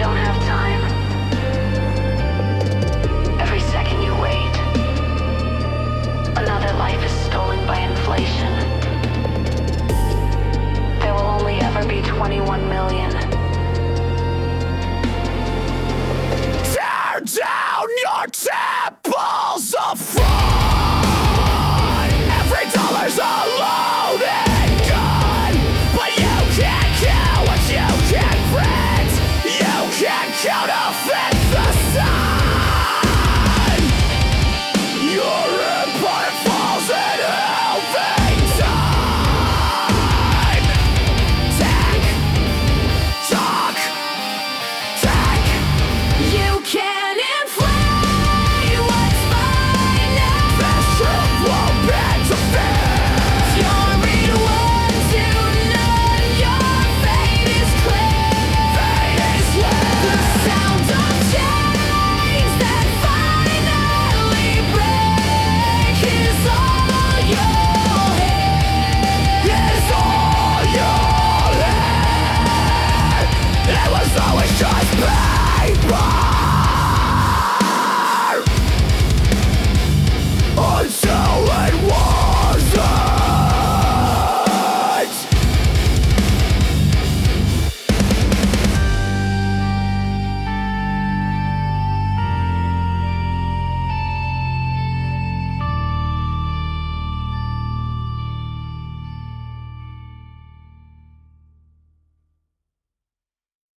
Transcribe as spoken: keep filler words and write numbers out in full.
don't have time. Every second you wait, another life is stolen by inflation. There will only ever be twenty-one million. Tear down your temples of fraud. Every dollar's a loaded gun, but you can't kill what you can't print. You can't counterfeit the sun. Your empire falls in helping time. Tick tock, tick. You can inflate what's mine now. This truth won't bend to fear. You're read one to none. Your fate is clear. Fate is clear. The sound of chains that finally break is all you'll hear. Is all you'll hear. It was always just paper.